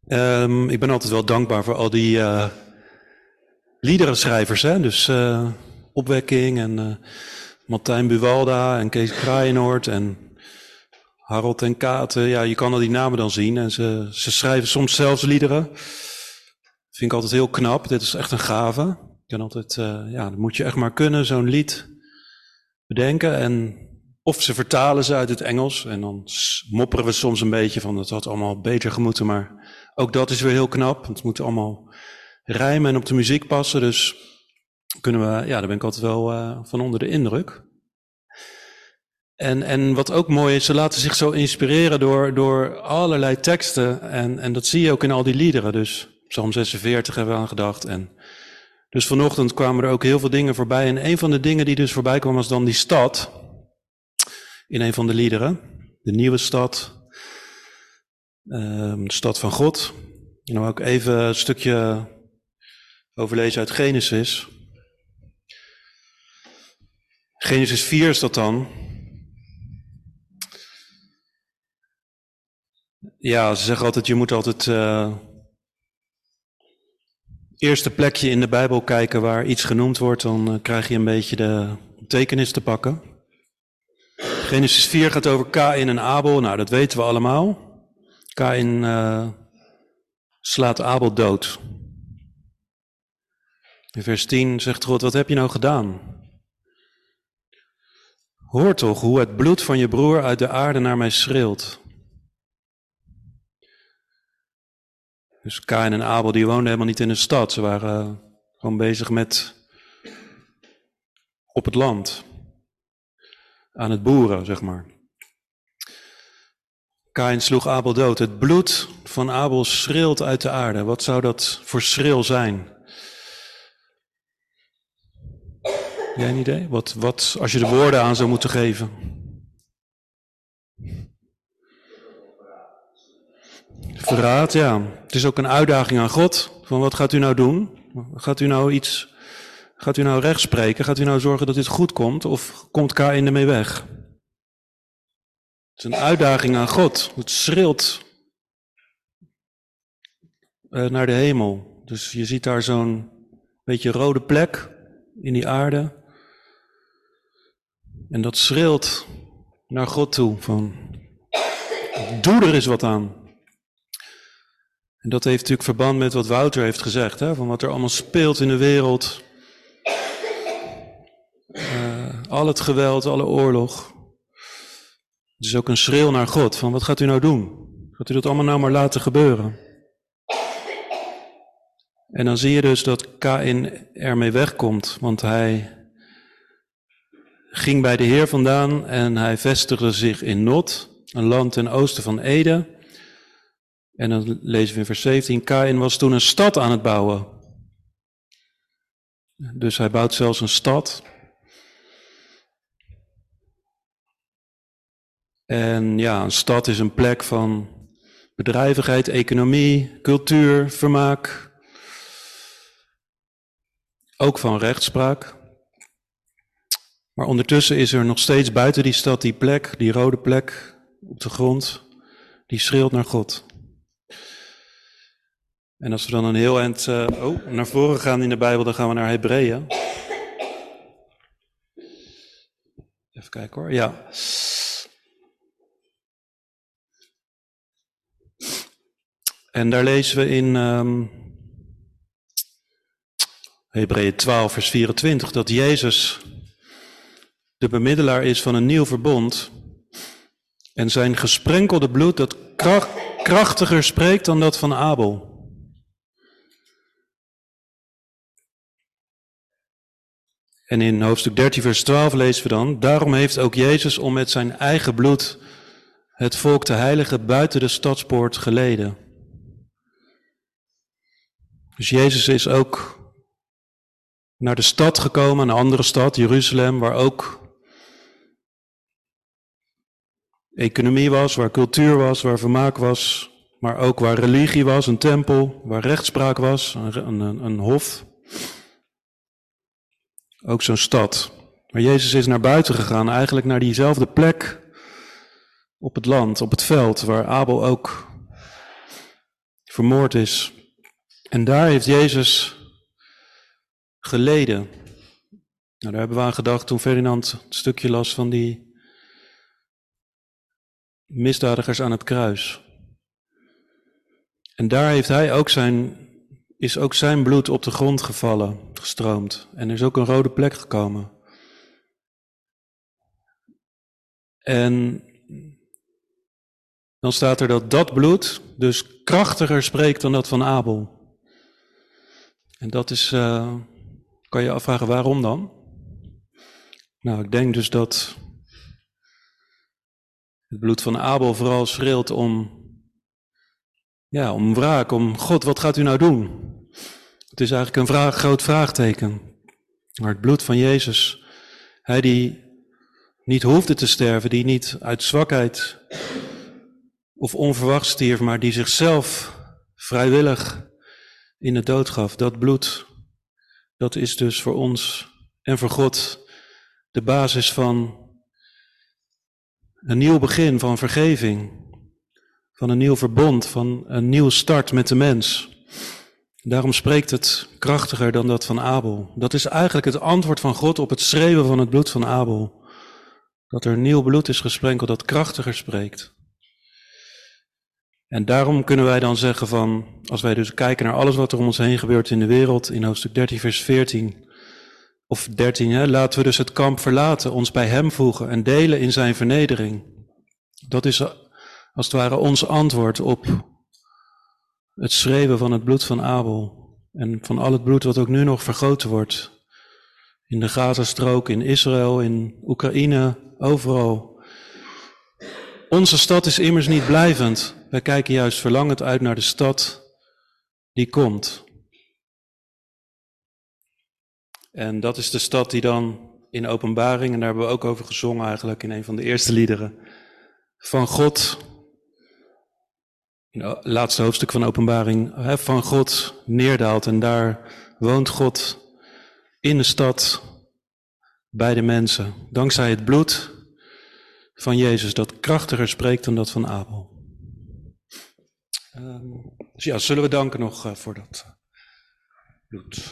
Ik ben altijd wel dankbaar voor al die liederenschrijvers. Hè? Dus Opwekking en Martijn Buwalda en Kees Kraaienoord en Harold ten Katen. Ja, je kan al die namen dan zien. En ze schrijven soms zelfs liederen. Vind ik altijd heel knap. Dit is echt een gave. Je kan altijd, dat moet je echt maar kunnen, zo'n lied bedenken. En of ze vertalen ze uit het Engels. En dan mopperen we soms een beetje van dat had allemaal beter gemoeten. Maar ook dat is weer heel knap. Het moet allemaal rijmen en op de muziek passen. Dus kunnen we, daar ben ik altijd wel van onder de indruk. En wat ook mooi is, ze laten zich zo inspireren door allerlei teksten. En dat zie je ook in al die liederen. Dus Psalm 46 hebben we aan gedacht. En dus vanochtend kwamen er ook heel veel dingen voorbij. En een van de dingen die dus voorbij kwam was dan die stad. In een van de liederen. De nieuwe stad. De stad van God. En dan wil ik even een stukje overlezen uit Genesis. Genesis 4 is dat dan. Ja, ze zeggen altijd, je moet altijd eerste plekje in de Bijbel kijken waar iets genoemd wordt, dan krijg je een beetje de betekenis te pakken. Genesis 4 gaat over Kaïn en Abel, nou dat weten we allemaal. Kaïn slaat Abel dood. In vers 10 zegt God, wat heb je nou gedaan? Hoor toch hoe het bloed van je broer uit de aarde naar mij schreeuwt. Dus Kaïn en Abel die woonden helemaal niet in de stad. Ze waren gewoon bezig met op het land. Aan het boeren, zeg maar. Kaïn sloeg Abel dood. Het bloed van Abel schreeuwt uit de aarde. Wat zou dat voor schreeuw zijn? Jij een idee? Wat als je de woorden aan zou moeten geven? Verraad, ja. Het is ook een uitdaging aan God. Van wat gaat u nou doen? Gaat u nou recht spreken? Gaat u nou zorgen dat dit goed komt? Of komt Kaïn ermee weg? Het is een uitdaging aan God. Het schreeuwt naar de hemel. Dus je ziet daar zo'n beetje rode plek in die aarde. En dat schreeuwt naar God toe van, doe er eens wat aan. En dat heeft natuurlijk verband met wat Wouter heeft gezegd, hè, van wat er allemaal speelt in de wereld. Al het geweld, alle oorlog. Het is ook een schreeuw naar God, van wat gaat u nou doen? Gaat u dat allemaal nou maar laten gebeuren? En dan zie je dus dat Kaïn ermee wegkomt, want hij ging bij de Heer vandaan en hij vestigde zich in Nod, een land ten oosten van Eden. En dan lezen we in vers 17, Kaïn was toen een stad aan het bouwen. Dus hij bouwt zelfs een stad. En ja, een stad is een plek van bedrijvigheid, economie, cultuur, vermaak. Ook van rechtspraak. Maar ondertussen is er nog steeds buiten die stad die plek, die rode plek op de grond, die schreeuwt naar God. En als we dan een heel eind naar voren gaan in de Bijbel, dan gaan we naar Hebreeën. Even kijken hoor, ja. En daar lezen we in Hebreeën 12 vers 24 dat Jezus de bemiddelaar is van een nieuw verbond. En zijn gesprenkelde bloed dat krachtiger spreekt dan dat van Abel. En in hoofdstuk 13 vers 12 lezen we dan, daarom heeft ook Jezus om met zijn eigen bloed het volk te heiligen buiten de stadspoort geleden. Dus Jezus is ook naar de stad gekomen, een andere stad, Jeruzalem, waar ook economie was, waar cultuur was, waar vermaak was, maar ook waar religie was, een tempel, waar rechtspraak was, een hof. Ook zo'n stad. Maar Jezus is naar buiten gegaan, eigenlijk naar diezelfde plek op het land, op het veld, waar Abel ook vermoord is. En daar heeft Jezus geleden. Nou, daar hebben we aan gedacht toen Ferdinand het stukje las van die misdadigers aan het kruis. En daar heeft hij ook is ook zijn bloed op de grond gevallen, gestroomd. En er is ook een rode plek gekomen. En dan staat er dat bloed dus krachtiger spreekt dan dat van Abel. En dat is, kan je afvragen, waarom dan? Nou, ik denk dus dat het bloed van Abel vooral schreeuwt om wraak, om God, wat gaat u nou doen? Het is eigenlijk een groot vraagteken. Maar het bloed van Jezus, hij die niet hoefde te sterven, die niet uit zwakheid of onverwacht stierf, maar die zichzelf vrijwillig in de dood gaf. Dat bloed, dat is dus voor ons en voor God de basis van een nieuw begin, van vergeving, van een nieuw verbond, van een nieuwe start met de mens. Daarom spreekt het krachtiger dan dat van Abel. Dat is eigenlijk het antwoord van God op het schreeuwen van het bloed van Abel. Dat er nieuw bloed is gesprenkeld dat krachtiger spreekt. En daarom kunnen wij dan zeggen van, als wij dus kijken naar alles wat er om ons heen gebeurt in de wereld, in hoofdstuk 13 vers 14 of 13, laten we dus het kamp verlaten, ons bij hem voegen en delen in zijn vernedering. Dat is als het ware ons antwoord op het schreeuwen van het bloed van Abel en van al het bloed wat ook nu nog vergoten wordt. In de Gazastrook, in Israël, in Oekraïne, overal. Onze stad is immers niet blijvend. Wij kijken juist verlangend uit naar de stad die komt. En dat is de stad die dan in Openbaring, en daar hebben we ook over gezongen eigenlijk in een van de eerste liederen, van God, in het laatste hoofdstuk van Openbaring, van God neerdaalt. En daar woont God in de stad bij de mensen. Dankzij het bloed van Jezus, dat krachtiger spreekt dan dat van Abel. Dus ja, zullen we danken nog voor dat bloed.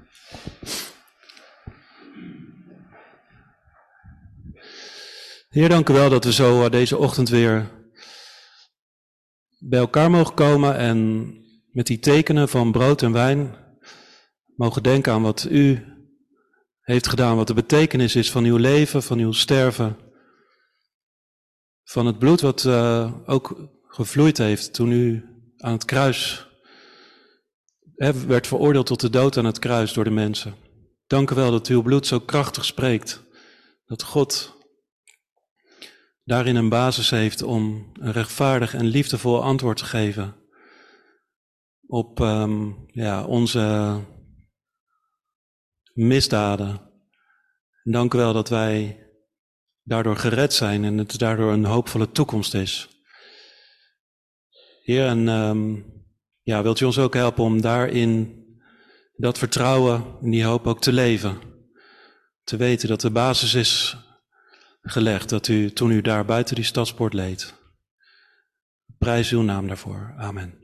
Heer, dank u wel dat we zo deze ochtend weer bij elkaar mogen komen en met die tekenen van brood en wijn mogen denken aan wat u heeft gedaan, wat de betekenis is van uw leven, van uw sterven, van het bloed wat ook gevloeid heeft toen u aan het kruis werd veroordeeld tot de dood aan het kruis door de mensen. Dank u wel dat uw bloed zo krachtig spreekt, dat God daarin een basis heeft om een rechtvaardig en liefdevol antwoord te geven op onze misdaden. En dank u wel dat wij daardoor gered zijn en het daardoor een hoopvolle toekomst is. Heer, en wilt u ons ook helpen om daarin dat vertrouwen en die hoop ook te leven. Te weten dat de basis is gelegd, dat u toen u daar buiten die stadspoort leed. Prijs uw naam daarvoor. Amen.